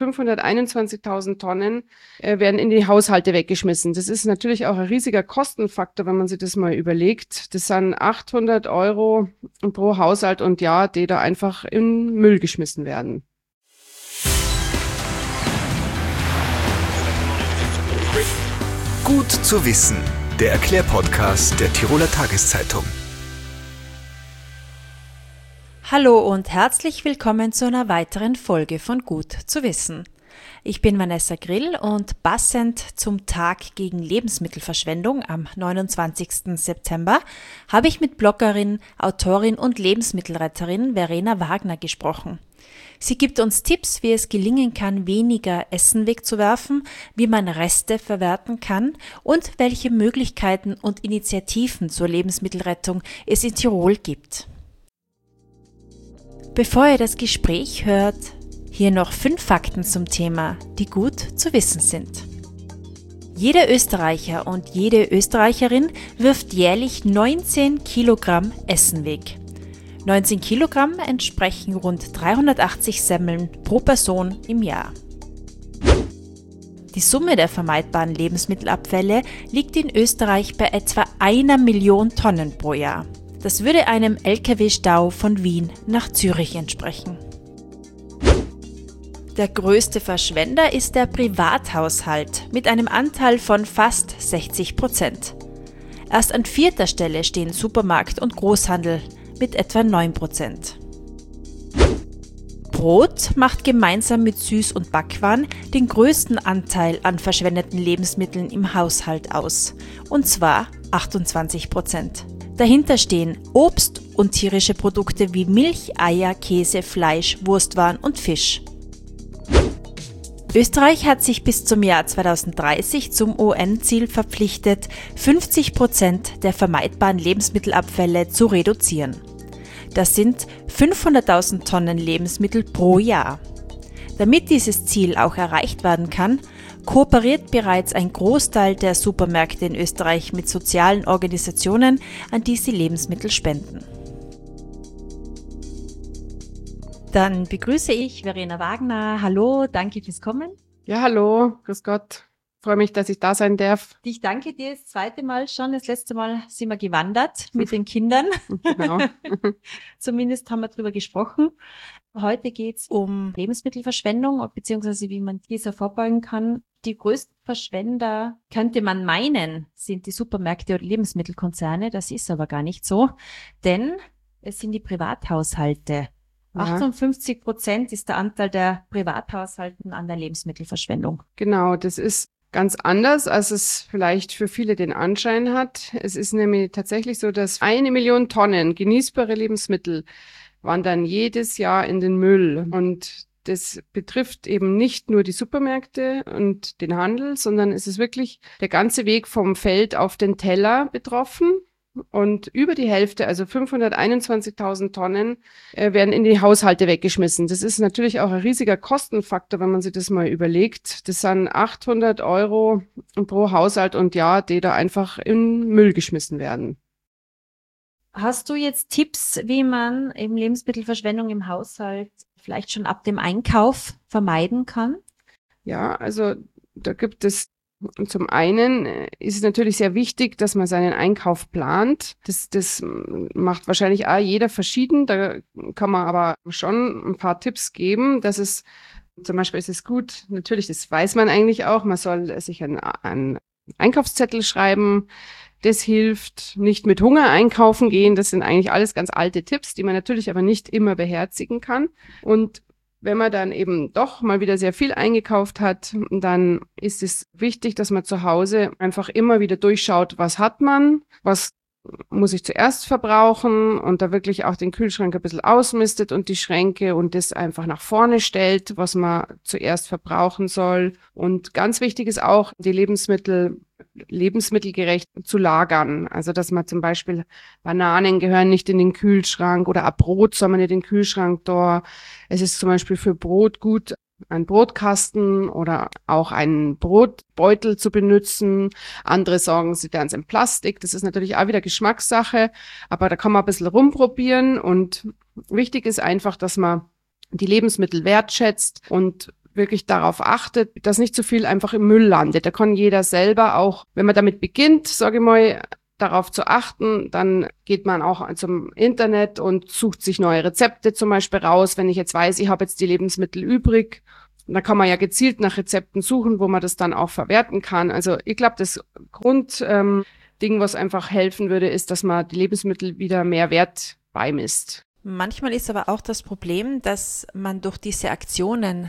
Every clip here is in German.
521.000 Tonnen werden in die Haushalte weggeschmissen. Das ist natürlich auch ein riesiger Kostenfaktor, wenn man sich das mal überlegt. Das sind 800 € pro Haushalt und Jahr, die da einfach in Müll geschmissen werden. Gut zu wissen, der Erklärpodcast der Tiroler Tageszeitung. Hallo und herzlich willkommen zu einer weiteren Folge von Gut zu wissen. Ich bin Vanessa Grill und passend zum Tag gegen Lebensmittelverschwendung am 29. September habe ich mit Bloggerin, Autorin und Lebensmittelretterin Verena Wagner gesprochen. Sie gibt uns Tipps, wie es gelingen kann, weniger Essen wegzuwerfen, wie man Reste verwerten kann und welche Möglichkeiten und Initiativen zur Lebensmittelrettung es in Tirol gibt. Bevor ihr das Gespräch hört, hier noch 5 Fakten zum Thema, die gut zu wissen sind. Jeder Österreicher und jede Österreicherin wirft jährlich 19 Kilogramm Essen weg. 19 Kilogramm entsprechen rund 380 Semmeln pro Person im Jahr. Die Summe der vermeidbaren Lebensmittelabfälle liegt in Österreich bei etwa 1 Million Tonnen pro Jahr. Das würde einem Lkw-Stau von Wien nach Zürich entsprechen. Der größte Verschwender ist der Privathaushalt mit einem Anteil von fast 60%. Erst an 4. Stelle stehen Supermarkt und Großhandel mit etwa 9%. Brot macht gemeinsam mit Süß- und Backwaren den größten Anteil an verschwendeten Lebensmitteln im Haushalt aus, und zwar 28%. Dahinter stehen Obst und tierische Produkte wie Milch, Eier, Käse, Fleisch, Wurstwaren und Fisch. Österreich hat sich bis zum Jahr 2030 zum UN-Ziel verpflichtet, 50% der vermeidbaren Lebensmittelabfälle zu reduzieren. Das sind 500.000 Tonnen Lebensmittel pro Jahr. Damit dieses Ziel auch erreicht werden kann, kooperiert bereits ein Großteil der Supermärkte in Österreich mit sozialen Organisationen, an die sie Lebensmittel spenden. Dann begrüße ich Verena Wagner. Hallo, danke fürs Kommen. Ja, hallo, grüß Gott. Freue mich, dass ich da sein darf. Ich danke dir das zweite Mal schon. Das letzte Mal sind wir gewandert mit den Kindern. Genau. Zumindest haben wir darüber gesprochen. Heute geht's um Lebensmittelverschwendung, beziehungsweise wie man dieser vorbeugen kann. Die größten Verschwender, könnte man meinen, sind die Supermärkte oder Lebensmittelkonzerne. Das ist aber gar nicht so, denn es sind die Privathaushalte. Ja. 58% ist der Anteil der Privathaushalten an der Lebensmittelverschwendung. Genau, das ist ganz anders, als es vielleicht für viele den Anschein hat. Es ist nämlich tatsächlich so, dass 1 Million Tonnen genießbare Lebensmittel wandern jedes Jahr in den Müll. Und das betrifft eben nicht nur die Supermärkte und den Handel, sondern es ist wirklich der ganze Weg vom Feld auf den Teller betroffen. Und über die Hälfte, also 521.000 Tonnen, werden in die Haushalte weggeschmissen. Das ist natürlich auch ein riesiger Kostenfaktor, wenn man sich das mal überlegt. Das sind 800 € pro Haushalt und Jahr, die da einfach in Müll geschmissen werden. Hast du jetzt Tipps, wie man eben Lebensmittelverschwendung im Haushalt vielleicht schon ab dem Einkauf vermeiden kann? Ja, also da gibt es zum einen ist es natürlich sehr wichtig, dass man seinen Einkauf plant. Das macht wahrscheinlich auch jeder verschieden. Da kann man aber schon ein paar Tipps geben. Zum Beispiel ist es gut, natürlich, das weiß man eigentlich auch, man soll sich einen Einkaufszettel schreiben. Das hilft, nicht mit Hunger einkaufen gehen. Das sind eigentlich alles ganz alte Tipps, die man natürlich aber nicht immer beherzigen kann. Und wenn man dann eben doch mal wieder sehr viel eingekauft hat, dann ist es wichtig, dass man zu Hause einfach immer wieder durchschaut, was hat man, was muss ich zuerst verbrauchen und da wirklich auch den Kühlschrank ein bisschen ausmistet und die Schränke und das einfach nach vorne stellt, was man zuerst verbrauchen soll. Und ganz wichtig ist auch, die Lebensmittel lebensmittelgerecht zu lagern. Also, dass man zum Beispiel Bananen gehören nicht in den Kühlschrank oder ab Brot soll man nicht in den Kühlschrank da. Es ist zum Beispiel für Brot gut, einen Brotkasten oder auch einen Brotbeutel zu benutzen. Andere sagen, sie wären es in Plastik. Das ist natürlich auch wieder Geschmackssache, aber da kann man ein bisschen rumprobieren und wichtig ist einfach, dass man die Lebensmittel wertschätzt und wirklich darauf achtet, dass nicht zu viel einfach im Müll landet. Da kann jeder selber auch, wenn man damit beginnt, sage ich mal, darauf zu achten, dann geht man auch zum Internet und sucht sich neue Rezepte zum Beispiel raus. Wenn ich jetzt weiß, ich habe jetzt die Lebensmittel übrig, dann kann man ja gezielt nach Rezepten suchen, wo man das dann auch verwerten kann. Also ich glaube, das Ding, was einfach helfen würde, ist, dass man die Lebensmittel wieder mehr Wert beimisst. Manchmal ist aber auch das Problem, dass man durch diese Aktionen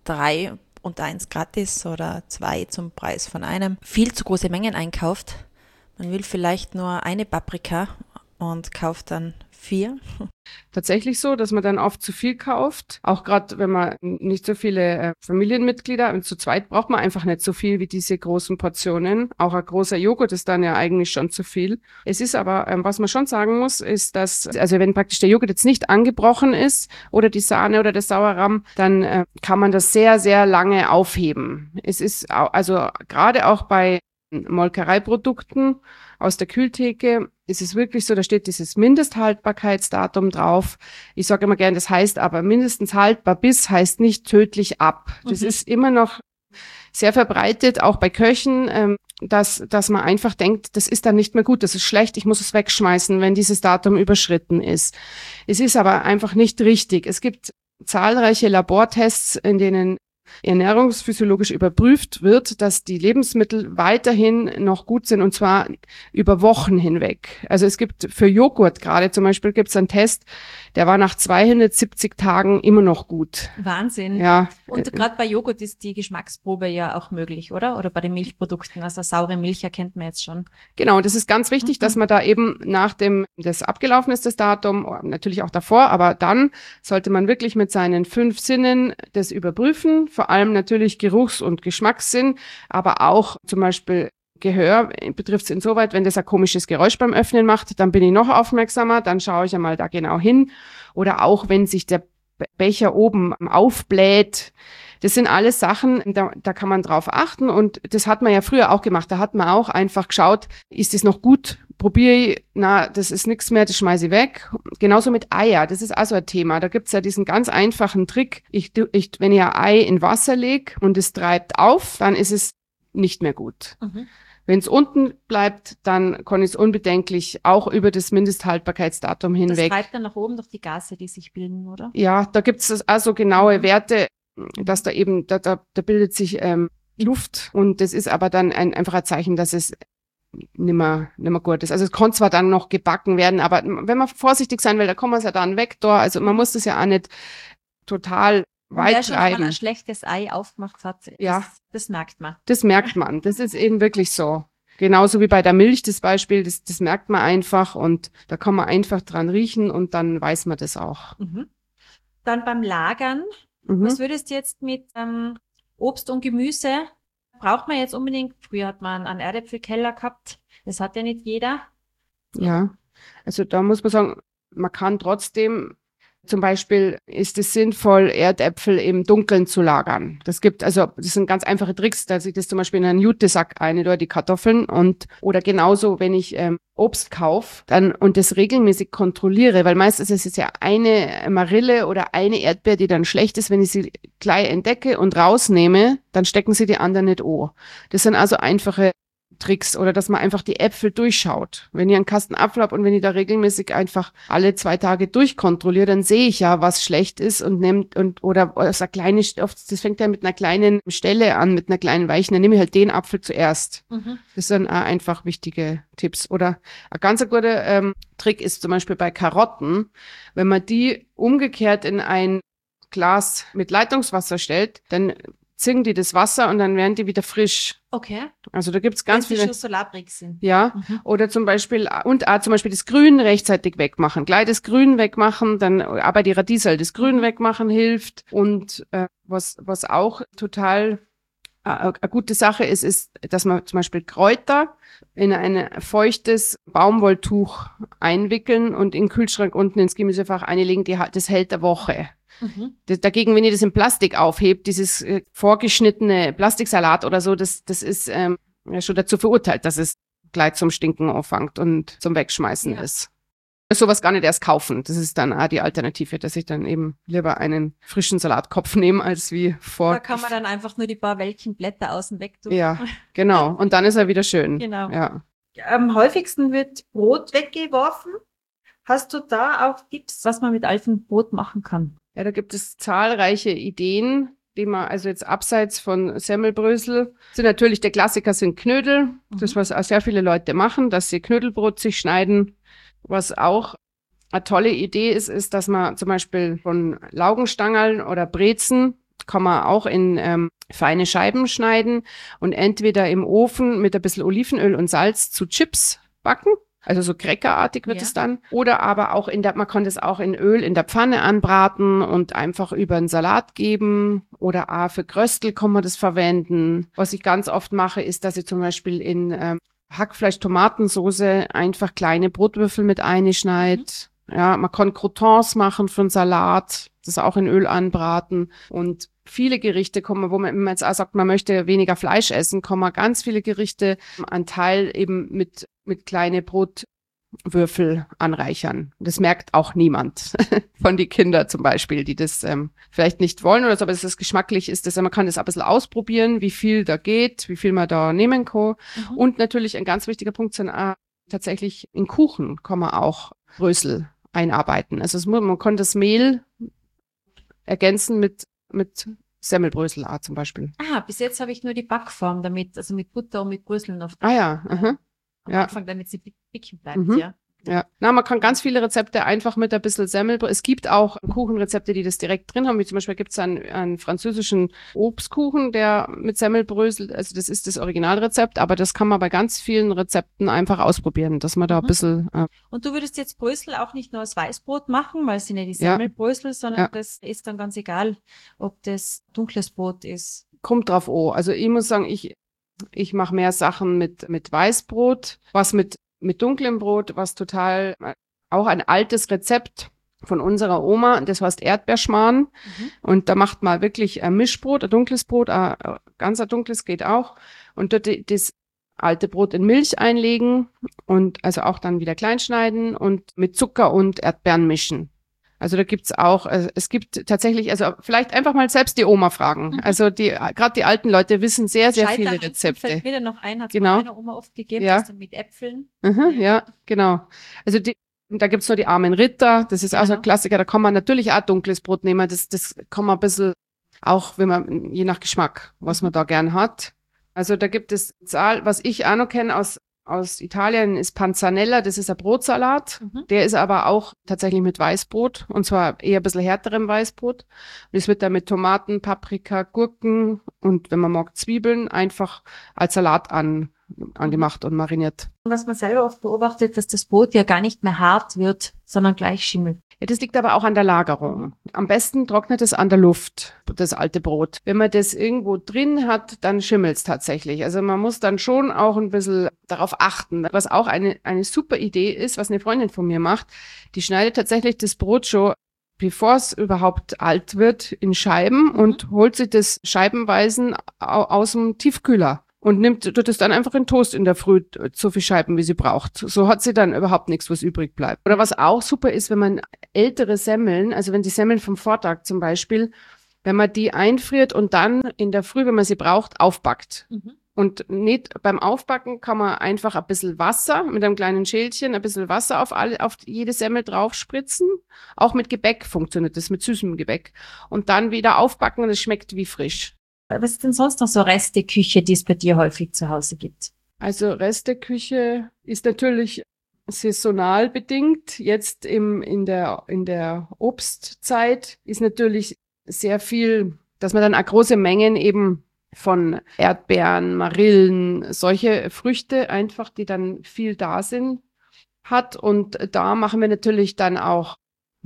3 und 1 gratis oder 2 zum Preis von einem viel zu große Mengen einkauft. Man will vielleicht nur eine Paprika und kauft dann 4. Tatsächlich so, dass man dann oft zu viel kauft. Auch gerade, wenn man nicht so viele Familienmitglieder, und zu zweit braucht man einfach nicht so viel wie diese großen Portionen. Auch ein großer Joghurt ist dann ja eigentlich schon zu viel. Es ist aber, was man schon sagen muss, ist, dass, also wenn praktisch der Joghurt jetzt nicht angebrochen ist oder die Sahne oder der Sauerrahm, dann kann man das sehr, sehr lange aufheben. Es ist also gerade auch bei Molkereiprodukten aus der Kühltheke ist es wirklich so, da steht dieses Mindesthaltbarkeitsdatum drauf. Ich sage immer gern, das heißt aber mindestens haltbar bis heißt nicht tödlich ab. Das ist immer noch sehr verbreitet, auch bei Köchen, dass man einfach denkt, das ist dann nicht mehr gut, das ist schlecht, ich muss es wegschmeißen, wenn dieses Datum überschritten ist. Es ist aber einfach nicht richtig. Es gibt zahlreiche Labortests, in denen ernährungsphysiologisch überprüft wird, dass die Lebensmittel weiterhin noch gut sind, und zwar über Wochen hinweg. Also es gibt für Joghurt gerade zum Beispiel gibt es einen Test, der war nach 270 Tagen immer noch gut. Wahnsinn. Ja. Und gerade bei Joghurt ist die Geschmacksprobe ja auch möglich, oder? Oder bei den Milchprodukten, also saure Milch erkennt man jetzt schon. Genau, das ist ganz wichtig, dass man da eben das abgelaufen ist, das Datum, natürlich auch davor, aber dann sollte man wirklich mit seinen 5 Sinnen das überprüfen, vor allem natürlich Geruchs- und Geschmackssinn, aber auch zum Beispiel Gehör betrifft es insoweit, wenn das ein komisches Geräusch beim Öffnen macht, dann bin ich noch aufmerksamer, dann schaue ich einmal da genau hin. Oder auch, wenn sich der Becher oben aufbläht. Das sind alles Sachen, da kann man drauf achten, und das hat man ja früher auch gemacht. Da hat man auch einfach geschaut, ist das noch gut? Probiere ich, das ist nichts mehr, das schmeiße ich weg. Genauso mit Eier, das ist also ein Thema. Da gibt's ja diesen ganz einfachen Trick. Wenn ich ein Ei in Wasser lege und es treibt auf, dann ist es nicht mehr gut. Wenn es unten bleibt, dann kann ich es unbedenklich auch über das Mindesthaltbarkeitsdatum hinweg. Das treibt dann nach oben durch die Gase, die sich bilden, oder? Ja, da gibt es also genaue Werte, dass da eben, da bildet sich Luft, und das ist aber dann einfach ein Zeichen, dass es nimmer gut ist. Also es kann zwar dann noch gebacken werden, aber wenn man vorsichtig sein will, da kann man es ja dann weg da. Also man muss das ja auch nicht total weit schon treiben. ein schlechtes Ei aufgemacht hat, ja. Das merkt man. Das merkt man. Das ist eben wirklich so. Genauso wie bei der Milch, das Beispiel, das merkt man einfach, und da kann man einfach dran riechen, und dann weiß man das auch. Dann beim Lagern, was würdest du jetzt mit Obst und Gemüse, braucht man jetzt unbedingt, früher hat man einen Erdäpfelkeller gehabt, das hat ja nicht jeder. Ja, also da muss man sagen, man kann trotzdem, zum Beispiel ist es sinnvoll, Erdäpfel im Dunkeln zu lagern. Das sind ganz einfache Tricks, dass ich das zum Beispiel in einen Jutesack oder die Kartoffeln, oder genauso, wenn ich Obst kaufe, und das regelmäßig kontrolliere, weil meistens ist es ja eine Marille oder eine Erdbeere, die dann schlecht ist. Wenn ich sie gleich entdecke und rausnehme, dann stecken sie die anderen nicht an. Das sind also einfache Tricks, oder dass man einfach die Äpfel durchschaut. Wenn ich einen Kasten Apfel habe und wenn ich da regelmäßig einfach alle 2 Tage durchkontrolliere, dann sehe ich ja, was schlecht ist, oder so eine kleine, das fängt ja mit einer kleinen Stelle an, mit einer kleinen Weichen, dann nehme ich halt den Apfel zuerst. Das sind auch einfach wichtige Tipps. Oder ein ganz guter Trick ist zum Beispiel bei Karotten, wenn man die umgekehrt in ein Glas mit Leitungswasser stellt, dann ziehen die das Wasser und dann werden die wieder frisch. Okay. Also da gibt's ganz viele. Die schon so labrig sind. Ja. Oder zum Beispiel, zum Beispiel das Grün rechtzeitig wegmachen. Gleich das Grün wegmachen, dann, aber die Radiesel, das Grün wegmachen hilft. Und was auch total eine gute Sache ist, dass man zum Beispiel Kräuter in ein feuchtes Baumwolltuch einwickeln und in den Kühlschrank unten ins Gemüsefach einlegen, das hält eine Woche. Dagegen, wenn ihr das in Plastik aufhebt, dieses vorgeschnittene Plastiksalat oder so, das ist ja schon dazu verurteilt, dass es gleich zum Stinken anfängt und zum Wegschmeißen ist. sowas gar nicht erst kaufen. Das ist dann auch die Alternative, dass ich dann eben lieber einen frischen Salatkopf nehme, als wie vor. Da kann man dann einfach nur die paar welken Blätter außen weg tun. Ja, genau. Und dann ist er wieder schön. Genau. Ja. Am häufigsten wird Brot weggeworfen. Hast du da auch Tipps, was man mit altem Brot machen kann? Ja, da gibt es zahlreiche Ideen, die man, also jetzt abseits von Semmelbrösel, sind natürlich der Klassiker sind Knödel. Das, was auch sehr viele Leute machen, dass sie Knödelbrot sich schneiden. Was auch eine tolle Idee ist, ist, dass man zum Beispiel von Laugenstangerln oder Brezen kann man auch in feine Scheiben schneiden und entweder im Ofen mit ein bisschen Olivenöl und Salz zu Chips backen. Also so crackerartig wird es dann. Oder aber auch man kann das auch in Öl in der Pfanne anbraten und einfach über einen Salat geben. Oder auch für Kröstel kann man das verwenden. Was ich ganz oft mache, ist, dass ich zum Beispiel in Hackfleisch-Tomatensoße einfach kleine Brotwürfel mit einschneide. Ja, man kann Croutons machen für einen Salat, das auch in Öl anbraten. Und viele Gerichte kommen, wo man, wenn man jetzt auch sagt, man möchte weniger Fleisch essen, kann man ganz viele Gerichte einen Teil eben mit kleine Brotwürfel anreichern. Das merkt auch niemand von den Kindern zum Beispiel, die das vielleicht nicht wollen oder so, aber es ist geschmacklich, ist das, man kann das ein bisschen ausprobieren, wie viel da geht, wie viel man da nehmen kann. Und natürlich ein ganz wichtiger Punkt sind auch tatsächlich in Kuchen kann man auch Brösel einarbeiten. Also man kann das Mehl ergänzen mit Semmelbrösel auch zum Beispiel. Bis jetzt habe ich nur die Backform damit, also mit Butter und mit Bröseln auf Am Anfang, damit sie bicken bleibt, Ja, man kann ganz viele Rezepte einfach mit ein bisschen Semmelbrösel. Es gibt auch Kuchenrezepte, die das direkt drin haben. Wie zum Beispiel gibt es einen französischen Obstkuchen, der mit Semmelbrösel, also das ist das Originalrezept, aber das kann man bei ganz vielen Rezepten einfach ausprobieren, dass man da ein bisschen. Und du würdest jetzt Brösel auch nicht nur aus Weißbrot machen, weil es sind ja die Semmelbrösel, sondern das ist dann ganz egal, ob das dunkles Brot ist. Kommt drauf an. Also ich muss sagen, ich mache mehr Sachen mit Weißbrot, was mit dunklem Brot, was total, auch ein altes Rezept von unserer Oma, das heißt Erdbeerschmarrn. Und da macht man wirklich ein Mischbrot, ein dunkles Brot, ganz ein dunkles geht auch. Und dort das alte Brot in Milch einlegen und also auch dann wieder klein schneiden und mit Zucker und Erdbeeren mischen. Also da gibt's auch, es gibt tatsächlich, also vielleicht einfach mal selbst die Oma fragen. Also gerade die alten Leute wissen sehr, sehr viele Rezepte. Fällt mir da noch ein, hat Genau. meiner Oma oft gegeben, das dann mit Äpfeln. Ja, genau. Also da gibt's noch die armen Ritter, das ist auch so ein Klassiker, da kann man natürlich auch dunkles Brot nehmen, das kann man ein bisschen, auch wenn man, je nach Geschmack, was man da gern hat. Also da gibt es was ich auch noch kenne aus Italien ist Panzanella, das ist ein Brotsalat. Der ist aber auch tatsächlich mit Weißbrot und zwar eher ein bisschen härterem Weißbrot. Und es wird dann mit Tomaten, Paprika, Gurken und wenn man mag Zwiebeln einfach als Salat angemacht und mariniert. Was man selber oft beobachtet, dass das Brot ja gar nicht mehr hart wird, sondern gleich schimmelt. Ja, das liegt aber auch an der Lagerung. Am besten trocknet es an der Luft, das alte Brot. Wenn man das irgendwo drin hat, dann schimmelt es tatsächlich. Also man muss dann schon auch ein bisschen darauf achten. Was auch eine super Idee ist, was eine Freundin von mir macht, die schneidet tatsächlich das Brot schon, bevor es überhaupt alt wird, in Scheiben und holt sich das scheibenweise aus dem Tiefkühler. Und tut es dann einfach in Toast in der Früh, so viel Scheiben, wie sie braucht. So hat sie dann überhaupt nichts, was übrig bleibt. Oder was auch super ist, wenn man ältere Semmeln, also wenn die Semmeln vom Vortag zum Beispiel, wenn man die einfriert und dann in der Früh, wenn man sie braucht, aufbackt. Und nicht beim Aufbacken kann man einfach ein bisschen Wasser mit einem kleinen Schälchen, ein bisschen Wasser auf jede Semmel draufspritzen. Auch mit Gebäck funktioniert das, mit süßem Gebäck. Und dann wieder aufbacken und es schmeckt wie frisch. Was ist denn sonst noch so Resteküche, die es bei dir häufig zu Hause gibt? Also Resteküche ist natürlich saisonal bedingt. Jetzt in der Obstzeit ist natürlich sehr viel, dass man dann auch große Mengen eben von Erdbeeren, Marillen, solche Früchte einfach, die dann viel da sind, hat. Und da machen wir natürlich dann auch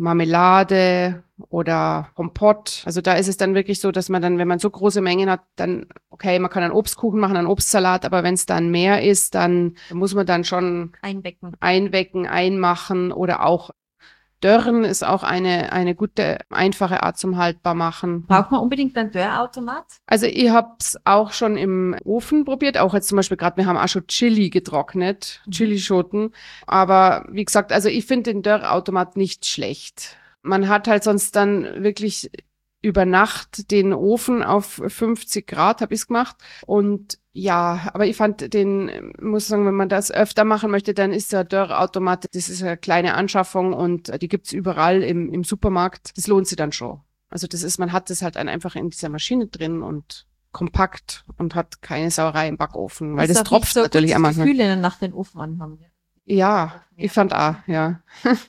Marmelade oder Kompott. Also da ist es dann wirklich so, dass man dann, wenn man so große Mengen hat, dann, okay, man kann einen Obstkuchen machen, einen Obstsalat, aber wenn es dann mehr ist, dann muss man dann schon einwecken, einmachen oder auch Dörren ist auch eine gute, einfache Art zum haltbar machen. Braucht man unbedingt einen Dörrautomat? Also ich habe es auch schon im Ofen probiert, auch jetzt zum Beispiel gerade, wir haben auch schon Chili getrocknet, Chilischoten. Aber wie gesagt, also ich finde den Dörrautomat nicht schlecht. Man hat halt sonst dann wirklich über Nacht den Ofen auf 50 Grad, habe ich es gemacht. Und ja, aber ich fand muss sagen, wenn man das öfter machen möchte, dann ist der Dörrautomat, das ist eine kleine Anschaffung und die gibt's überall im Supermarkt. Das lohnt sich dann schon. Also man hat das halt einfach in dieser Maschine drin und kompakt und hat keine Sauerei im Backofen, weil das tropft so natürlich einmal. Gefühle nach den Ofen anhaben. Ja, ich fand auch, ja.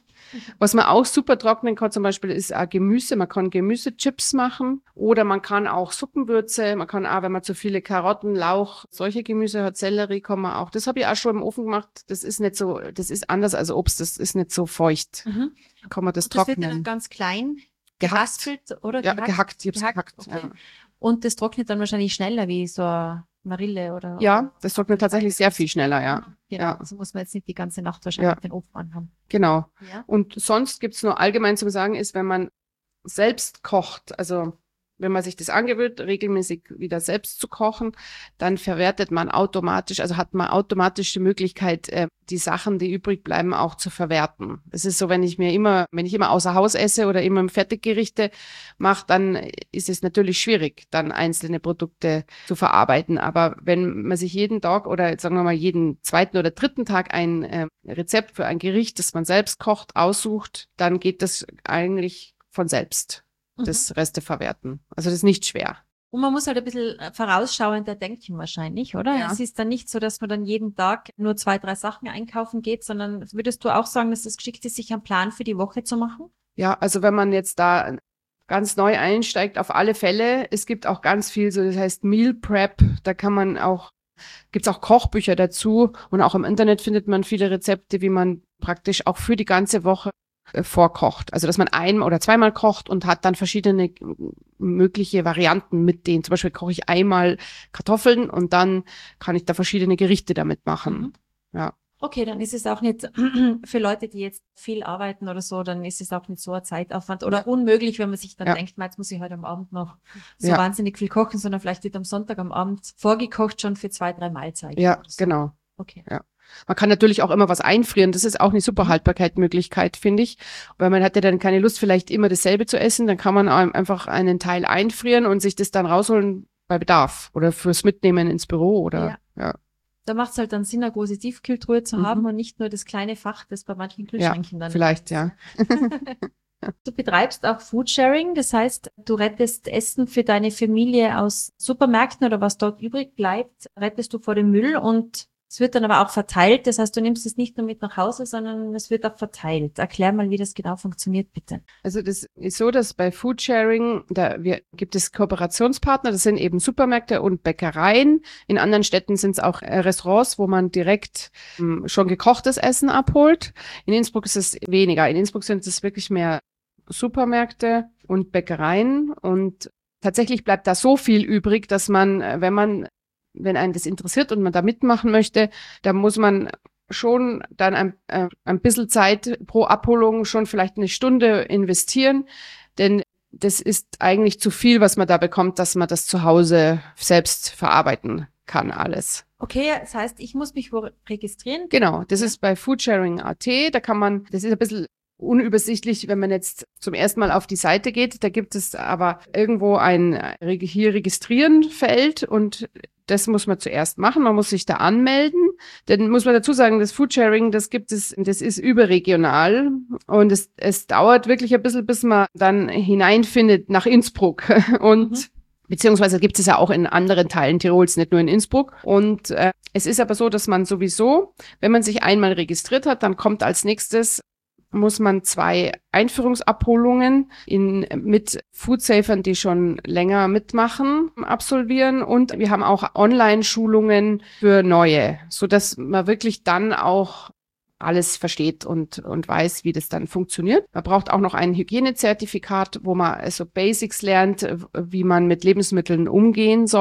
Was man auch super trocknen kann zum Beispiel ist auch Gemüse. Man kann Gemüsechips machen oder man kann auch Suppenwürze. Man kann auch, wenn man zu viele Karotten, Lauch, solche Gemüse hat, Sellerie, kann man auch. Das habe ich auch schon im Ofen gemacht. Das ist nicht so, das ist anders als Obst. Das ist nicht so feucht. Kann man das trocknen. Das wird dann ganz klein gehackt oder ja, gehackt. Ich hab's gehackt. Okay. Ja. Und das trocknet dann wahrscheinlich schneller wie so eine Marille oder? Ja, das trocknet tatsächlich sehr viel schneller, ja. Genau, ja. also muss man jetzt nicht die ganze Nacht wahrscheinlich den Ofen anhaben. Genau. Ja. Und sonst gibt's nur allgemein zu sagen, ist, wenn man selbst kocht, also wenn man sich das angewöhnt, regelmäßig wieder selbst zu kochen, dann verwertet man automatisch, also hat man automatisch die Möglichkeit, die Sachen, die übrig bleiben, auch zu verwerten. Es ist so, wenn ich immer außer Haus esse oder immer Fertiggerichte mache, dann ist es natürlich schwierig, dann einzelne Produkte zu verarbeiten. Aber wenn man sich jeden Tag oder sagen wir mal jeden zweiten oder dritten Tag ein Rezept für ein Gericht, das man selbst kocht, aussucht, dann geht das eigentlich von selbst. Das Reste verwerten. Also das ist nicht schwer. Und man muss halt ein bisschen vorausschauender denken wahrscheinlich, oder? Ja. Es ist dann nicht so, dass man dann jeden Tag nur 2, 3 Sachen einkaufen geht, sondern würdest du auch sagen, dass es geschickt ist, sich einen Plan für die Woche zu machen? Ja, also wenn man jetzt da ganz neu einsteigt, auf alle Fälle. Es gibt auch ganz viel, so das heißt Meal Prep. Da gibt's auch Kochbücher dazu und auch im Internet findet man viele Rezepte, wie man praktisch auch für die ganze Woche vorkocht. Also, dass man ein- oder zweimal kocht und hat dann verschiedene mögliche Varianten mit denen. Zum Beispiel koche ich einmal Kartoffeln und dann kann ich da verschiedene Gerichte damit machen. Ja. Okay, dann ist es auch nicht für Leute, die jetzt viel arbeiten oder so, dann ist es auch nicht so ein Zeitaufwand oder unmöglich, wenn man sich dann denkt, jetzt muss ich heute am Abend noch so wahnsinnig viel kochen, sondern vielleicht wird am Sonntag am Abend vorgekocht schon für 2, 3 Mahlzeiten. Ja, so. genau. Okay. Ja. Man kann natürlich auch immer was einfrieren. Das ist auch eine super Haltbarkeitsmöglichkeit, finde ich. Weil man hat ja dann keine Lust, vielleicht immer dasselbe zu essen. Dann kann man einfach einen Teil einfrieren und sich das dann rausholen bei Bedarf oder fürs Mitnehmen ins Büro oder, ja. Da macht es halt dann Sinn, eine große Tiefkühltruhe zu haben und nicht nur das kleine Fach, das bei manchen Kühlschränken dann vielleicht, ist. ja. Du betreibst auch Foodsharing, das heißt, du rettest Essen für deine Familie aus Supermärkten oder was dort übrig bleibt, rettest du vor dem Müll und es wird dann aber auch verteilt. Das heißt, du nimmst es nicht nur mit nach Hause, sondern es wird auch verteilt. Erklär mal, wie das genau funktioniert, bitte. Also das ist so, dass bei Foodsharing, gibt es Kooperationspartner, das sind eben Supermärkte und Bäckereien. In anderen Städten sind es auch Restaurants, wo man direkt schon gekochtes Essen abholt. In Innsbruck ist es weniger. In Innsbruck sind es wirklich mehr Supermärkte und Bäckereien. Und tatsächlich bleibt da so viel übrig, dass man, wenn einen das interessiert und man da mitmachen möchte, dann muss man schon dann ein bisschen Zeit pro Abholung schon vielleicht eine Stunde investieren, denn das ist eigentlich zu viel, was man da bekommt, dass man das zu Hause selbst verarbeiten kann, alles. Okay, das heißt, ich muss mich wo registrieren? Genau, das ist bei Foodsharing.at, das ist ein bisschen unübersichtlich, wenn man jetzt zum ersten Mal auf die Seite geht, da gibt es aber irgendwo ein hier registrieren Feld und das muss man zuerst machen. Man muss sich da anmelden. Dann muss man dazu sagen, das Foodsharing, das ist überregional und es dauert wirklich ein bisschen, bis man dann hineinfindet nach Innsbruck und beziehungsweise gibt es ja auch in anderen Teilen Tirols, nicht nur in Innsbruck. Und es ist aber so, dass man sowieso, wenn man sich einmal registriert hat, dann kommt als nächstes muss man 2 Einführungsabholungen mit Foodsafern, die schon länger mitmachen, absolvieren. Und wir haben auch Online-Schulungen für Neue, so dass man wirklich dann auch alles versteht und weiß, wie das dann funktioniert. Man braucht auch noch ein Hygienezertifikat, wo man also Basics lernt, wie man mit Lebensmitteln umgehen soll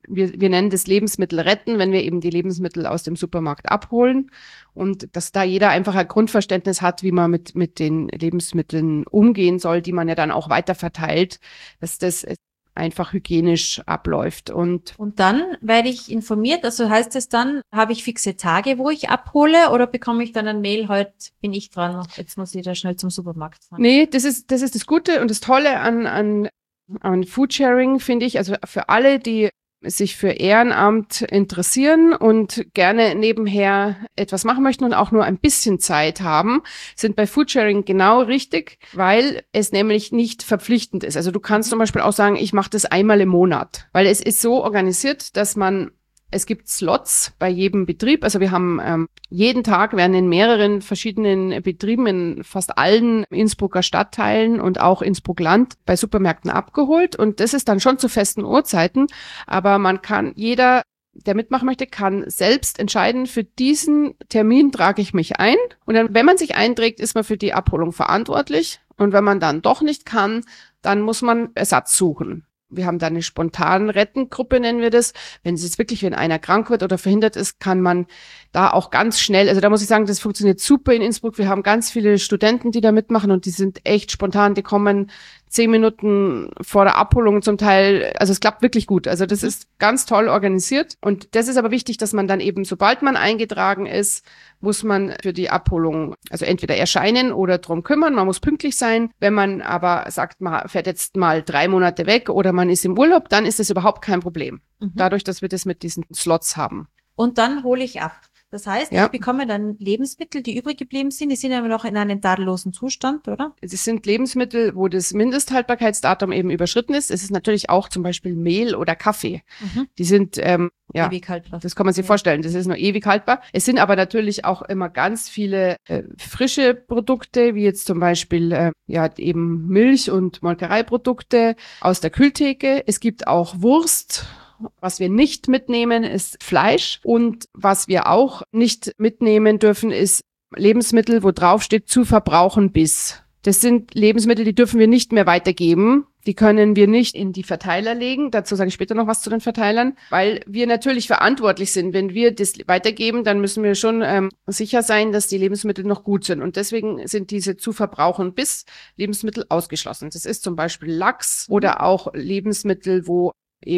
wir nennen das Lebensmittel retten, wenn wir eben die Lebensmittel aus dem Supermarkt abholen. Und dass da jeder einfach ein Grundverständnis hat, wie man mit den Lebensmitteln umgehen soll, die man ja dann auch weiter verteilt, dass das einfach hygienisch abläuft. Und dann werde ich informiert, also heißt es dann, habe ich fixe Tage, wo ich abhole, oder bekomme ich dann ein Mail, heute bin ich dran, jetzt muss ich da schnell zum Supermarkt fahren? Nee, das ist das Gute und das Tolle an Foodsharing, finde ich, also für alle, die sich für Ehrenamt interessieren und gerne nebenher etwas machen möchten und auch nur ein bisschen Zeit haben, sind bei Foodsharing genau richtig, weil es nämlich nicht verpflichtend ist. Also du kannst zum Beispiel auch sagen, ich mache das einmal im Monat, weil es ist so organisiert, dass es gibt Slots bei jedem Betrieb. Also wir haben jeden Tag werden in mehreren verschiedenen Betrieben in fast allen Innsbrucker Stadtteilen und auch Innsbruck-Land bei Supermärkten abgeholt. Und das ist dann schon zu festen Uhrzeiten. Aber jeder, der mitmachen möchte, kann selbst entscheiden, für diesen Termin trage ich mich ein. Und dann, wenn man sich einträgt, ist man für die Abholung verantwortlich. Und wenn man dann doch nicht kann, dann muss man Ersatz suchen. Wir haben da eine spontan Rettengruppe, nennen wir das. Wenn einer krank wird oder verhindert ist, kann man da auch ganz schnell, also da muss ich sagen, das funktioniert super in Innsbruck. Wir haben ganz viele Studenten, die da mitmachen und die sind echt spontan, die kommen 10 Minuten vor der Abholung zum Teil, also es klappt wirklich gut. Also das ist ganz toll organisiert und das ist aber wichtig, dass man dann eben, sobald man eingetragen ist, muss man für die Abholung also entweder erscheinen oder drum kümmern. Man muss pünktlich sein. Wenn man aber sagt, man fährt jetzt mal 3 Monate weg oder man ist im Urlaub, dann ist das überhaupt kein Problem. Dadurch, dass wir das mit diesen Slots haben. Und dann hole ich ab. Das heißt, ich bekomme dann Lebensmittel, die übrig geblieben sind. Die sind ja noch in einem tadellosen Zustand, oder? Es sind Lebensmittel, wo das Mindesthaltbarkeitsdatum eben überschritten ist. Es ist natürlich auch zum Beispiel Mehl oder Kaffee. Die sind, ewig haltbar. Das kann man sich vorstellen. Das ist nur ewig haltbar. Es sind aber natürlich auch immer ganz viele frische Produkte, wie jetzt zum Beispiel eben Milch- und Molkereiprodukte aus der Kühltheke. Es gibt auch Wurst. Was wir nicht mitnehmen, ist Fleisch. Und was wir auch nicht mitnehmen dürfen, ist Lebensmittel, wo drauf steht, zu verbrauchen bis. Das sind Lebensmittel, die dürfen wir nicht mehr weitergeben. Die können wir nicht in die Verteiler legen. Dazu sage ich später noch was zu den Verteilern, weil wir natürlich verantwortlich sind. Wenn wir das weitergeben, dann müssen wir schon sicher sein, dass die Lebensmittel noch gut sind. Und deswegen sind diese zu verbrauchen bis Lebensmittel ausgeschlossen. Das ist zum Beispiel Lachs oder auch Lebensmittel, wo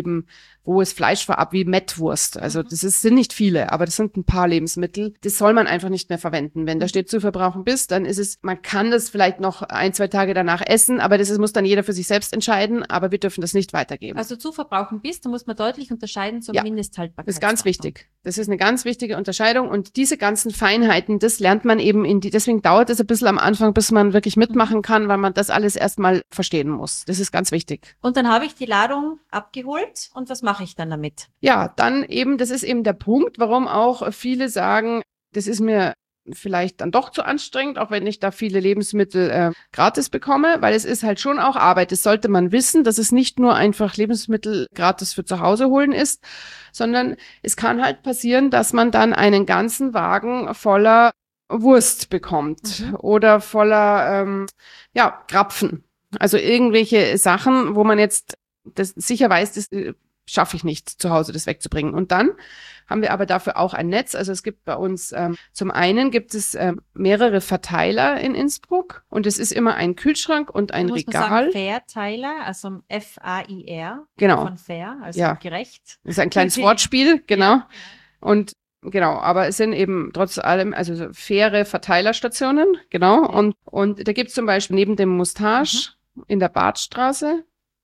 es Fleisch vorab wie Mettwurst. Also sind nicht viele, aber das sind ein paar Lebensmittel. Das soll man einfach nicht mehr verwenden. Wenn da steht zu verbrauchen bis, dann ist es, man kann das vielleicht noch 1-2 Tage danach essen, aber muss dann jeder für sich selbst entscheiden, aber wir dürfen das nicht weitergeben. Also zu verbrauchen bis, da muss man deutlich unterscheiden zum Mindesthaltbarkeitsdatum. Das ist ganz wichtig. Das ist eine ganz wichtige Unterscheidung und diese ganzen Feinheiten, das lernt man eben deswegen dauert es ein bisschen am Anfang, bis man wirklich mitmachen kann, weil man das alles erstmal verstehen muss. Das ist ganz wichtig. Und dann habe ich die Ladung abgeholt und was mache ich dann damit? Ja, dann eben, das ist eben der Punkt, warum auch viele sagen, das ist mir vielleicht dann doch zu anstrengend, auch wenn ich da viele Lebensmittel gratis bekomme, weil es ist halt schon auch Arbeit. Das sollte man wissen, dass es nicht nur einfach Lebensmittel gratis für zu Hause holen ist, sondern es kann halt passieren, dass man dann einen ganzen Wagen voller Wurst bekommt oder voller Krapfen. Also irgendwelche Sachen, wo man jetzt das sicher weiß, das schaffe ich nicht, zu Hause das wegzubringen. Und dann haben wir aber dafür auch ein Netz. Also es gibt bei uns, zum einen gibt es mehrere Verteiler in Innsbruck und es ist immer ein Kühlschrank und ein Regal. Muss man sagen, Verteiler, also F-A-I-R. Genau. Von fair, also gerecht. Das ist ein kleines Wortspiel, genau. Und genau, aber es sind eben trotz allem, also so faire Verteilerstationen, genau. Ja. Und da gibt es zum Beispiel neben dem Mustage in der Badgasse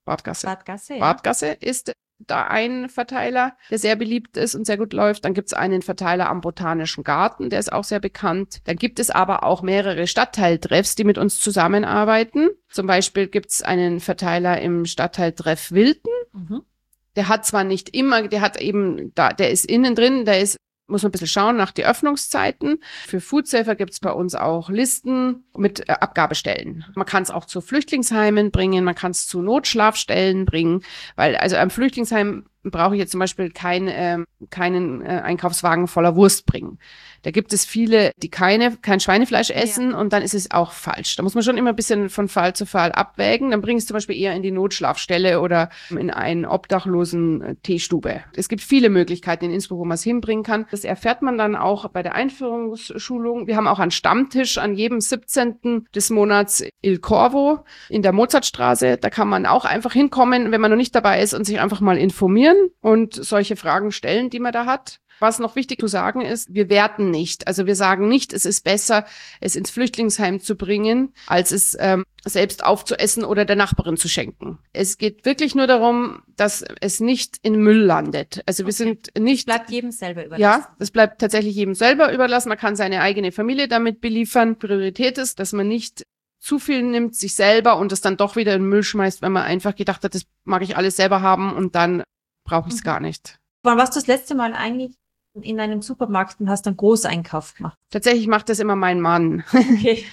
ist da ein Verteiler, der sehr beliebt ist und sehr gut läuft. Dann gibt es einen Verteiler am Botanischen Garten, der ist auch sehr bekannt. Dann gibt es aber auch mehrere Stadtteiltreffs, die mit uns zusammenarbeiten. Zum Beispiel gibt es einen Verteiler im Stadtteiltreff Wilten. Der hat zwar nicht immer, der ist innen drin, muss man ein bisschen schauen nach die Öffnungszeiten. Für Foodsafer gibt es bei uns auch Listen mit Abgabestellen. Man kann es auch zu Flüchtlingsheimen bringen, man kann es zu Notschlafstellen bringen, weil also am Flüchtlingsheim brauche ich jetzt zum Beispiel keinen Einkaufswagen voller Wurst bringen. Da gibt es viele, die kein Schweinefleisch essen und dann ist es auch falsch. Da muss man schon immer ein bisschen von Fall zu Fall abwägen. Dann bringe ich es zum Beispiel eher in die Notschlafstelle oder in einen obdachlosen Teestube. Es gibt viele Möglichkeiten in Innsbruck, wo man es hinbringen kann. Das erfährt man dann auch bei der Einführungsschulung. Wir haben auch einen Stammtisch an jedem 17. des Monats Il Corvo in der Mozartstraße. Da kann man auch einfach hinkommen, wenn man noch nicht dabei ist und sich einfach mal informieren und solche Fragen stellen, die man da hat. Was noch wichtig zu sagen ist, wir werten nicht. Also wir sagen nicht, es ist besser, es ins Flüchtlingsheim zu bringen, als es selbst aufzuessen oder der Nachbarin zu schenken. Es geht wirklich nur darum, dass es nicht in Müll landet. Also wir sind nicht... Bleibt jedem selber überlassen. Ja, es bleibt tatsächlich jedem selber überlassen. Man kann seine eigene Familie damit beliefern. Priorität ist, dass man nicht zu viel nimmt, sich selber und es dann doch wieder in den Müll schmeißt, wenn man einfach gedacht hat, das mag ich alles selber haben und dann brauche ich es gar nicht. Wann warst du das letzte Mal eigentlich in einem Supermarkt und hast einen Großeinkauf gemacht? Tatsächlich macht das immer mein Mann. Okay.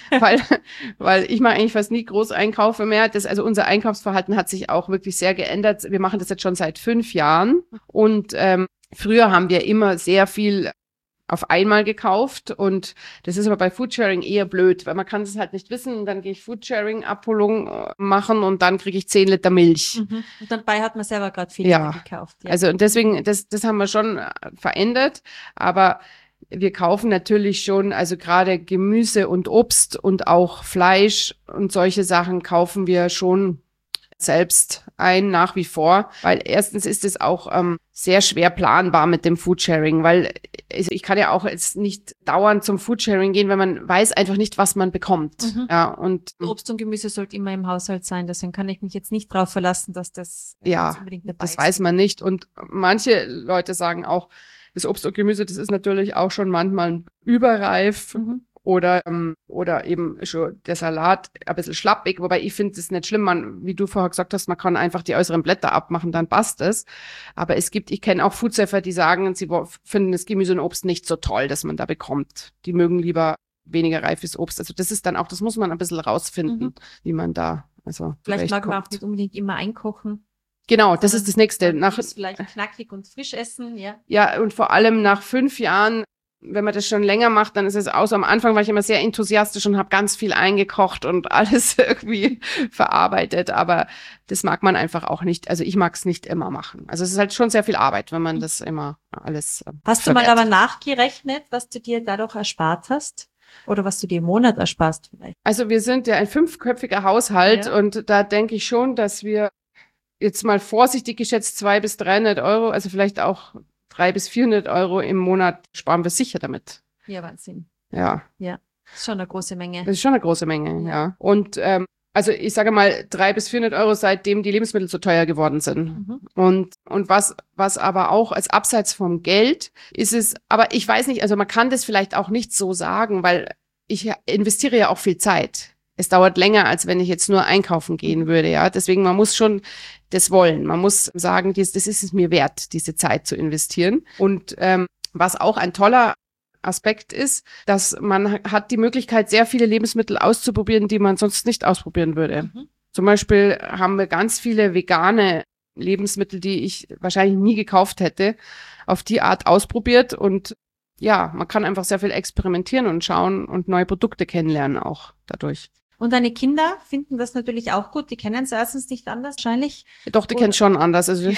weil ich mache eigentlich fast nie Großeinkäufe mehr. Also unser Einkaufsverhalten hat sich auch wirklich sehr geändert. Wir machen das jetzt schon seit 5 Jahren und früher haben wir immer sehr viel auf einmal gekauft und das ist aber bei Foodsharing eher blöd, weil man kann es halt nicht wissen und dann gehe ich Foodsharing-Abholung machen und dann kriege ich 10 Liter Milch. Mhm. Und dabei hat man selber gerade viel gekauft. Ja. Also und deswegen, das haben wir schon verändert, aber wir kaufen natürlich schon, also gerade Gemüse und Obst und auch Fleisch und solche Sachen kaufen wir schon selbst ein, nach wie vor, weil erstens ist es auch sehr schwer planbar mit dem Foodsharing, weil ich kann ja auch jetzt nicht dauernd zum Foodsharing gehen, weil man weiß einfach nicht, was man bekommt. Mhm. Ja, und Obst und Gemüse sollte immer im Haushalt sein, deswegen kann ich mich jetzt nicht drauf verlassen, dass das unbedingt dabei ist. Das weiß man nicht und manche Leute sagen auch, das Obst und Gemüse, das ist natürlich auch schon manchmal überreif. Mhm. Oder eben schon der Salat ein bisschen schlappig, wobei ich finde es nicht schlimm, wie du vorher gesagt hast, man kann einfach die äußeren Blätter abmachen, dann passt es. Aber ich kenne auch Foodsafer, die sagen, sie finden das Gemüse und Obst nicht so toll, dass man da bekommt. Die mögen lieber weniger reifes Obst. Also das ist dann auch, das muss man ein bisschen rausfinden, wie man da vielleicht mag man auch nicht unbedingt immer einkochen. Genau, das ist das Nächste. Vielleicht knackig und frisch essen, ja. Ja, und vor allem nach 5 Jahren, wenn man das schon länger macht, dann ist es auch so. Am Anfang war ich immer sehr enthusiastisch und habe ganz viel eingekocht und alles irgendwie verarbeitet. Aber das mag man einfach auch nicht. Also ich mag es nicht immer machen. Also es ist halt schon sehr viel Arbeit, wenn man das immer alles Hast du mal aber nachgerechnet, was du dir dadurch erspart hast? Oder was du dir im Monat ersparst vielleicht? Also wir sind ja ein 5-köpfiger Haushalt und da denke ich schon, dass wir jetzt mal vorsichtig geschätzt 200 bis 300 Euro, also vielleicht auch 300 bis 400 Euro im Monat sparen wir sicher damit. Ja, Wahnsinn. Ja. Ja, das ist schon eine große Menge. Das ist schon eine große Menge, ja. Und also ich sage mal 300 bis 400 Euro, seitdem die Lebensmittel so teuer geworden sind. Mhm. Und was aber auch als abseits vom Geld ist es, aber ich weiß nicht, also man kann das vielleicht auch nicht so sagen, weil ich investiere ja auch viel Zeit. Es dauert länger, als wenn ich jetzt nur einkaufen gehen würde, ja. Deswegen, man muss schon das wollen. Man muss sagen, das ist es mir wert, diese Zeit zu investieren. Und was auch ein toller Aspekt ist, dass man hat die Möglichkeit, sehr viele Lebensmittel auszuprobieren, die man sonst nicht ausprobieren würde. Mhm. Zum Beispiel haben wir ganz viele vegane Lebensmittel, die ich wahrscheinlich nie gekauft hätte, auf die Art ausprobiert. Und ja, man kann einfach sehr viel experimentieren und schauen und neue Produkte kennenlernen auch dadurch. Und deine Kinder finden das natürlich auch gut. Die kennen es erstens nicht anders wahrscheinlich. Doch, die kennen es schon anders. Also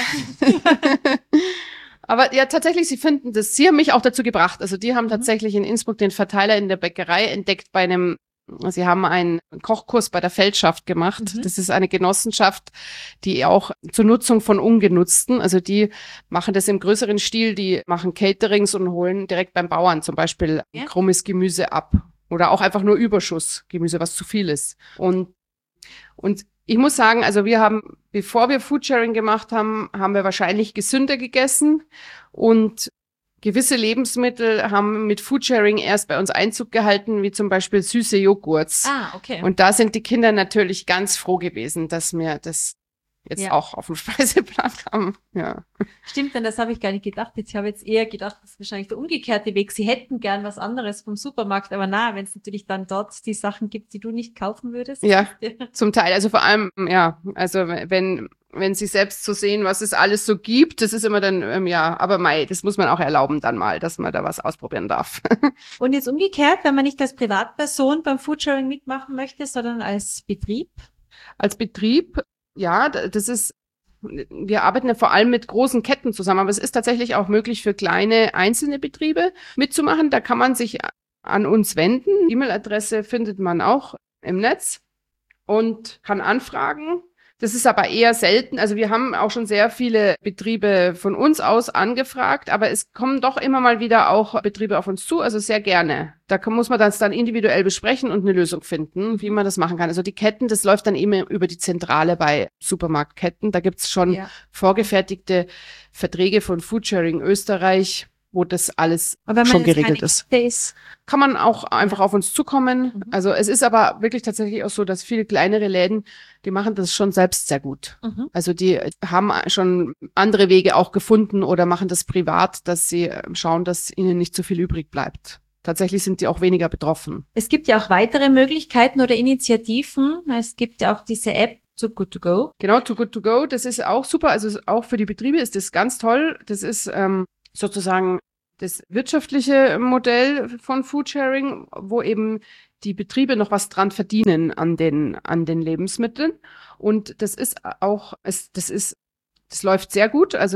aber ja, tatsächlich, sie finden das. Sie haben mich auch dazu gebracht. Also die haben tatsächlich in Innsbruck den Verteiler in der Bäckerei entdeckt sie haben einen Kochkurs bei der Feldschaft gemacht. Mhm. Das ist eine Genossenschaft, die auch zur Nutzung von Ungenutzten, also die machen das im größeren Stil, die machen Caterings und holen direkt beim Bauern zum Beispiel krummes Gemüse ab. Oder auch einfach nur Überschussgemüse, was zu viel ist. Und ich muss sagen, also wir haben, bevor wir Foodsharing gemacht haben, haben wir wahrscheinlich gesünder gegessen. Und gewisse Lebensmittel haben mit Foodsharing erst bei uns Einzug gehalten, wie zum Beispiel süße Joghurts. Ah, okay. Und da sind die Kinder natürlich ganz froh gewesen, dass wir das jetzt auch auf dem Speiseplan haben. Ja. Stimmt, denn das habe ich gar nicht gedacht. Ich habe jetzt eher gedacht, das ist wahrscheinlich der umgekehrte Weg. Sie hätten gern was anderes vom Supermarkt, aber wenn es natürlich dann dort die Sachen gibt, die du nicht kaufen würdest. Ja, zum Teil. Also vor allem, also wenn sie selbst so sehen, was es alles so gibt, das ist immer dann, aber das muss man auch erlauben dann mal, dass man da was ausprobieren darf. Und jetzt umgekehrt, wenn man nicht als Privatperson beim Foodsharing mitmachen möchte, sondern als Betrieb? Als Betrieb, ja, wir arbeiten ja vor allem mit großen Ketten zusammen, aber es ist tatsächlich auch möglich für kleine einzelne Betriebe mitzumachen. Da kann man sich an uns wenden. E-Mail-Adresse findet man auch im Netz und kann anfragen. Das ist aber eher selten. Also wir haben auch schon sehr viele Betriebe von uns aus angefragt, aber es kommen doch immer mal wieder auch Betriebe auf uns zu, also sehr gerne. Da muss man das dann individuell besprechen und eine Lösung finden, wie man das machen kann. Also die Ketten, das läuft dann eben über die Zentrale bei Supermarktketten. Da gibt's schon vorgefertigte Verträge von Foodsharing Österreich, wo das alles schon geregelt ist. Kann man auch einfach auf uns zukommen. Also es ist aber wirklich tatsächlich auch so, dass viele kleinere Läden, die machen das schon selbst sehr gut. Also die haben schon andere Wege auch gefunden oder machen das privat, dass sie schauen, dass ihnen nicht so viel übrig bleibt. Tatsächlich sind die auch weniger betroffen. Es gibt ja auch weitere Möglichkeiten oder Initiativen. Es gibt ja auch diese App Too Good To Go. Genau, Too Good To Go, das ist auch super. Also auch für die Betriebe ist das ganz toll. Das ist sozusagen das wirtschaftliche Modell von Foodsharing, wo eben die Betriebe noch was dran verdienen an den Lebensmitteln. Und das ist auch, das läuft sehr gut. Also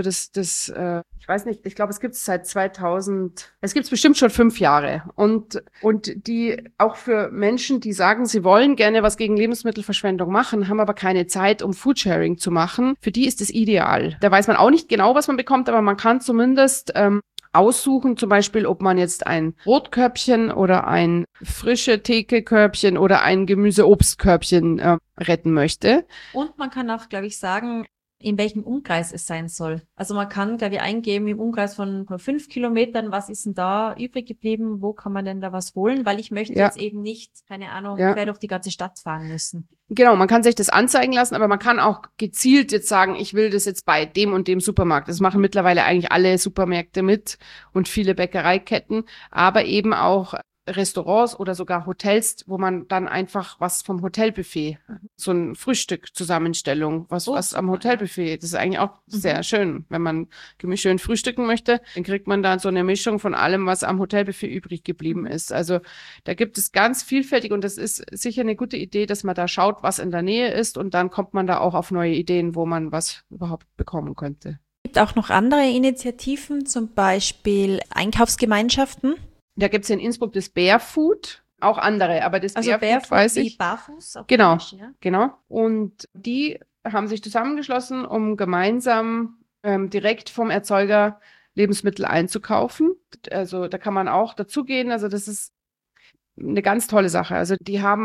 ich weiß nicht, ich glaube, es gibt es seit 2000, es gibt es bestimmt schon 5 Jahre. Und die auch für Menschen, die sagen, sie wollen gerne was gegen Lebensmittelverschwendung machen, haben aber keine Zeit, um Foodsharing zu machen. Für die ist es ideal. Da weiß man auch nicht genau, was man bekommt, aber man kann zumindest aussuchen, zum Beispiel, ob man jetzt ein Brotkörbchen oder ein frische Thekekörbchen oder ein Gemüse-Obstkörbchen retten möchte. Und man kann auch, glaube ich, sagen, in welchem Umkreis es sein soll. Also man kann, glaube ich, eingeben im Umkreis von 5 Kilometern, was ist denn da übrig geblieben, wo kann man denn da was holen, weil ich möchte jetzt eben nicht, keine Ahnung, quer durch die ganze Stadt fahren müssen. Genau, man kann sich das anzeigen lassen, aber man kann auch gezielt jetzt sagen, ich will das jetzt bei dem und dem Supermarkt. Das machen mittlerweile eigentlich alle Supermärkte mit und viele Bäckereiketten, aber eben auch Restaurants oder sogar Hotels, wo man dann einfach was vom Hotelbuffet, so ein Frühstück Zusammenstellung, was am Hotelbuffet, das ist eigentlich auch sehr schön. Wenn man schön frühstücken möchte, dann kriegt man dann so eine Mischung von allem, was am Hotelbuffet übrig geblieben ist. Also da gibt es ganz vielfältig und das ist sicher eine gute Idee, dass man da schaut, was in der Nähe ist und dann kommt man da auch auf neue Ideen, wo man was überhaupt bekommen könnte. Es gibt auch noch andere Initiativen, zum Beispiel Einkaufsgemeinschaften. Da gibt's in Innsbruck das Barefood, auch andere, aber das also Barefood weiß ich. Wie barfuß? Genau, Englisch, ja? genau. Und die haben sich zusammengeschlossen, um gemeinsam direkt vom Erzeuger Lebensmittel einzukaufen. Also da kann man auch dazugehen. Also das ist eine ganz tolle Sache. Also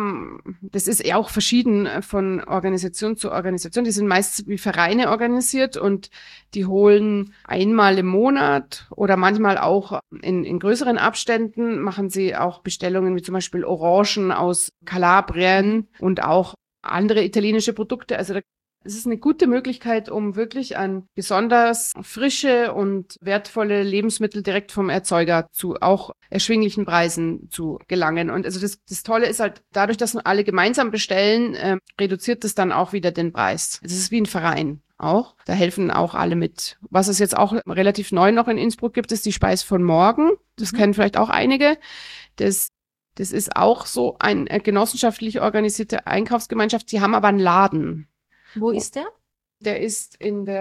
das ist ja auch verschieden von Organisation zu Organisation. Die sind meist wie Vereine organisiert und die holen einmal im Monat oder manchmal auch in größeren Abständen machen sie auch Bestellungen wie zum Beispiel Orangen aus Kalabrien und auch andere italienische Produkte. Also es ist eine gute Möglichkeit, um wirklich an besonders frische und wertvolle Lebensmittel direkt vom Erzeuger zu auch erschwinglichen Preisen zu gelangen. Und also das Tolle ist halt, dadurch, dass alle gemeinsam bestellen, reduziert es dann auch wieder den Preis. Es ist wie ein Verein auch. Da helfen auch alle mit. Was es jetzt auch relativ neu noch in Innsbruck gibt, ist die Speis von morgen. Das kennen vielleicht auch einige. Das ist auch so eine genossenschaftlich organisierte Einkaufsgemeinschaft. Die haben aber einen Laden. Wo ist der? Der ist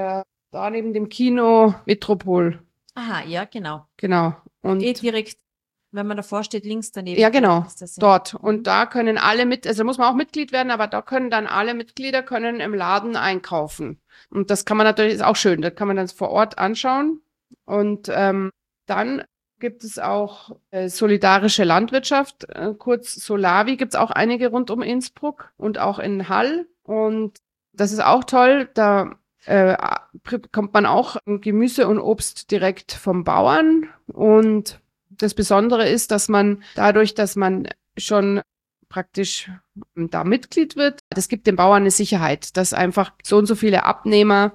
da neben dem Kino Metropol. Aha, ja, genau. Genau. Und direkt, wenn man davor steht, links daneben. Ja, genau. Ist das, ja. Dort. Und da können alle also muss man auch Mitglied werden, aber da können dann alle Mitglieder im Laden einkaufen. Und das kann man natürlich, ist auch schön, das kann man dann vor Ort anschauen. Und dann gibt es auch solidarische Landwirtschaft, kurz Solavi, gibt es auch einige rund um Innsbruck und auch in Hall. Und das ist auch toll, da bekommt man auch Gemüse und Obst direkt vom Bauern. Und das Besondere ist, dass man dadurch, dass man schon praktisch da Mitglied wird. Das gibt den Bauern eine Sicherheit, dass einfach so und so viele Abnehmer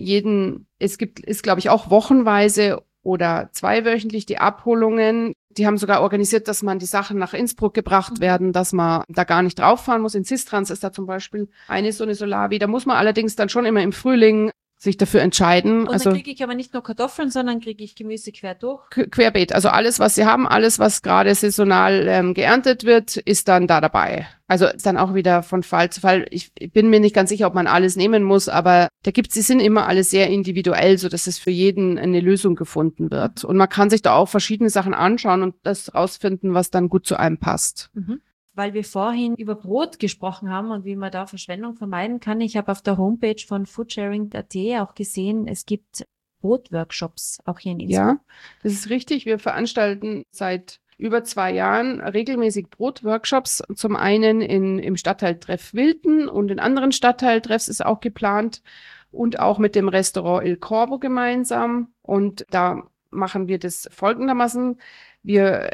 ist glaube ich auch wochenweise oder zweiwöchentlich die Abholungen. Die haben sogar organisiert, dass man die Sachen nach Innsbruck gebracht werden, dass man da gar nicht drauf fahren muss. In Sistrans ist da zum Beispiel so eine Solavi. Da muss man allerdings dann schon immer im Frühling sich dafür entscheiden. Und dann kriege ich aber nicht nur Kartoffeln, sondern kriege ich Gemüse quer durch. Querbeet. Also alles, was sie haben, alles, was gerade saisonal geerntet wird, ist dann da dabei. Also ist dann auch wieder von Fall zu Fall. Ich bin mir nicht ganz sicher, ob man alles nehmen muss, aber sie sind immer alle sehr individuell, so dass es für jeden eine Lösung gefunden wird. Und man kann sich da auch verschiedene Sachen anschauen und das rausfinden, was dann gut zu einem passt. Mhm. Weil wir vorhin über Brot gesprochen haben und wie man da Verschwendung vermeiden kann. Ich habe auf der Homepage von foodsharing.at auch gesehen, es gibt Brotworkshops auch hier in Innsbruck. Ja, das ist richtig. Wir veranstalten seit über 2 Jahren regelmäßig Brotworkshops. Zum einen im Stadtteil Treff Wilten und in anderen Stadtteiltreffs ist auch geplant und auch mit dem Restaurant Il Corvo gemeinsam. Und da machen wir das folgendermaßen. Wir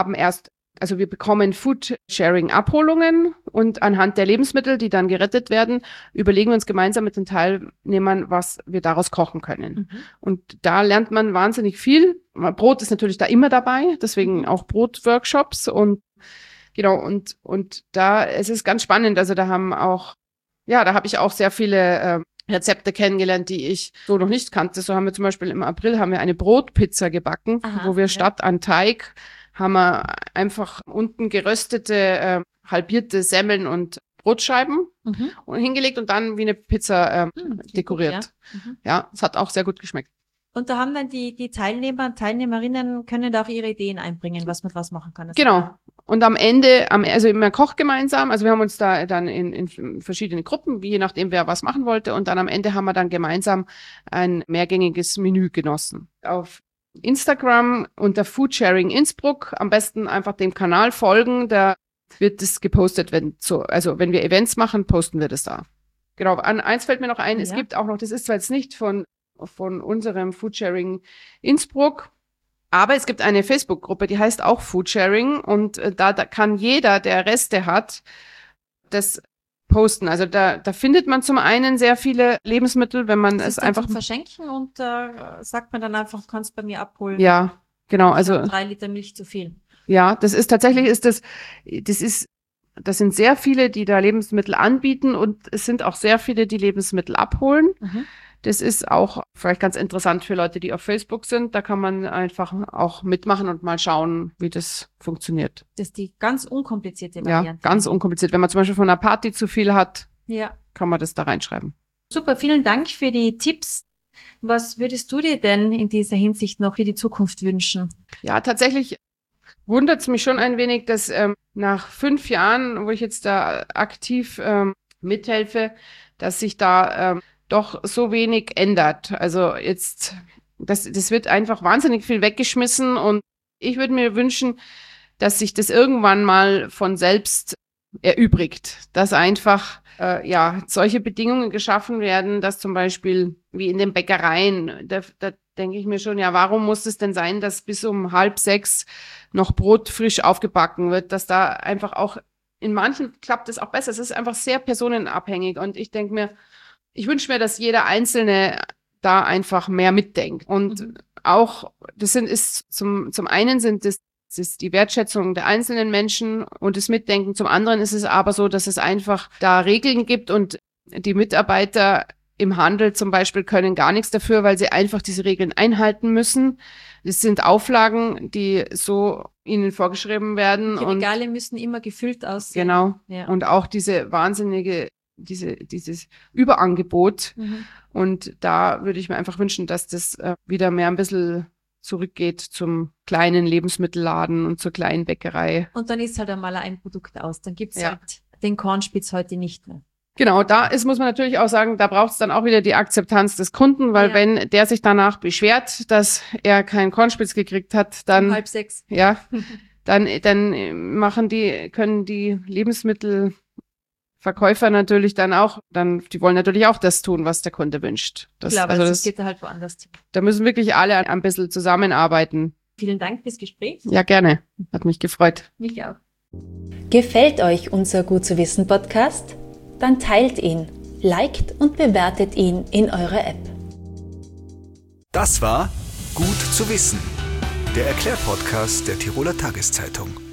bekommen Foodsharing-Abholungen und anhand der Lebensmittel, die dann gerettet werden, überlegen wir uns gemeinsam mit den Teilnehmern, was wir daraus kochen können. Mhm. Und da lernt man wahnsinnig viel. Brot ist natürlich da immer dabei, deswegen auch Brotworkshops und genau, und da, es ist ganz spannend. Also da habe ich auch sehr viele Rezepte kennengelernt, die ich so noch nicht kannte. So haben wir zum Beispiel im April eine Brotpizza gebacken, wo wir statt an Teig haben wir einfach unten geröstete, halbierte Semmeln und Brotscheiben hingelegt und dann wie eine Pizza dekoriert. Gut, ja. Ja, es hat auch sehr gut geschmeckt. Und da haben dann die Teilnehmer und Teilnehmerinnen können da auch ihre Ideen einbringen, was man draus machen kann. Genau. Und am Ende, man kocht gemeinsam, also wir haben uns da dann in verschiedene Gruppen, je nachdem wer was machen wollte, und dann am Ende haben wir dann gemeinsam ein mehrgängiges Menü genossen. Auf Instagram unter Foodsharing Innsbruck, am besten einfach dem Kanal folgen, da wird es gepostet, wenn wir Events machen, posten wir das da. Genau, eins fällt mir noch ein, Es gibt auch noch, das ist zwar jetzt nicht von unserem Foodsharing Innsbruck, aber es gibt eine Facebook-Gruppe, die heißt auch Foodsharing und da kann jeder, der Reste hat, das posten. Also da findet man zum einen sehr viele Lebensmittel, wenn man es einfach zum Verschenken und sagt man dann einfach, kannst bei mir abholen. Ja, genau. Also 3 Liter Milch zu viel. Ja, das sind sehr viele, die da Lebensmittel anbieten und es sind auch sehr viele, die Lebensmittel abholen. Mhm. Das ist auch vielleicht ganz interessant für Leute, die auf Facebook sind. Da kann man einfach auch mitmachen und mal schauen, wie das funktioniert. Das ist die ganz unkomplizierte Variante. Ja, ganz unkompliziert. Wenn man zum Beispiel von einer Party zu viel hat, kann man das da reinschreiben. Super, vielen Dank für die Tipps. Was würdest du dir denn in dieser Hinsicht noch für die Zukunft wünschen? Ja, tatsächlich wundert es mich schon ein wenig, dass nach 5 Jahren, wo ich jetzt da aktiv mithelfe, dass sich da doch so wenig ändert. Also jetzt, das wird einfach wahnsinnig viel weggeschmissen und ich würde mir wünschen, dass sich das irgendwann mal von selbst erübrigt, dass einfach solche Bedingungen geschaffen werden, dass zum Beispiel wie in den Bäckereien, da denke ich mir schon, warum muss es denn sein, dass bis um 5:30 noch Brot frisch aufgebacken wird, dass da einfach auch, in manchen klappt es auch besser, es ist einfach sehr personenabhängig und ich denke mir, ich wünsche mir, dass jeder Einzelne da einfach mehr mitdenkt. Und auch, zum einen sind das ist die Wertschätzung der einzelnen Menschen und das Mitdenken. Zum anderen ist es aber so, dass es einfach da Regeln gibt und die Mitarbeiter im Handel zum Beispiel können gar nichts dafür, weil sie einfach diese Regeln einhalten müssen. Das sind Auflagen, die so ihnen vorgeschrieben werden. Die Regale müssen immer gefüllt aussehen. Genau. Ja. Und auch dieses Überangebot. Mhm. Und da würde ich mir einfach wünschen, dass das wieder mehr ein bisschen zurückgeht zum kleinen Lebensmittelladen und zur kleinen Bäckerei. Und dann ist halt einmal ein Produkt aus. Dann gibt's halt den Cornspitz heute nicht mehr. Genau, muss man natürlich auch sagen, da braucht es dann auch wieder die Akzeptanz des Kunden, weil wenn der sich danach beschwert, dass er keinen Cornspitz gekriegt hat, dann um 5:30. Ja, dann können die Lebensmittelverkäufer natürlich die wollen natürlich auch das tun, was der Kunde wünscht. Klar, das geht halt woanders hin. Da müssen wirklich alle ein bisschen zusammenarbeiten. Vielen Dank fürs Gespräch. Ja, gerne. Hat mich gefreut. Mich auch. Gefällt euch unser Gut zu wissen Podcast? Dann teilt ihn, liked und bewertet ihn in eurer App. Das war Gut zu wissen, der Erklärpodcast der Tiroler Tageszeitung.